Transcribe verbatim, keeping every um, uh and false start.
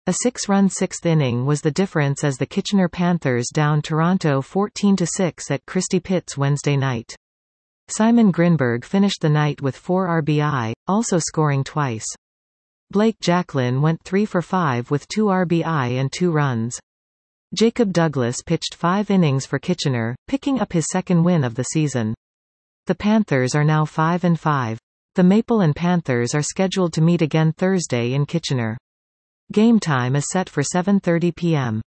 A six-run sixth inning was the difference as the Kitchener Panthers downed Toronto fourteen to six at Christie Pitts Wednesday night. Simon Grinberg finished the night with four R B I, also scoring twice. Blake Jacklin went three for five with two R B I and two runs. Jacob Douglas pitched five innings for Kitchener, picking up his second win of the season. The Panthers are now five and five. The Maple and Panthers are scheduled to meet again Thursday in Kitchener. Game time is set for seven thirty p m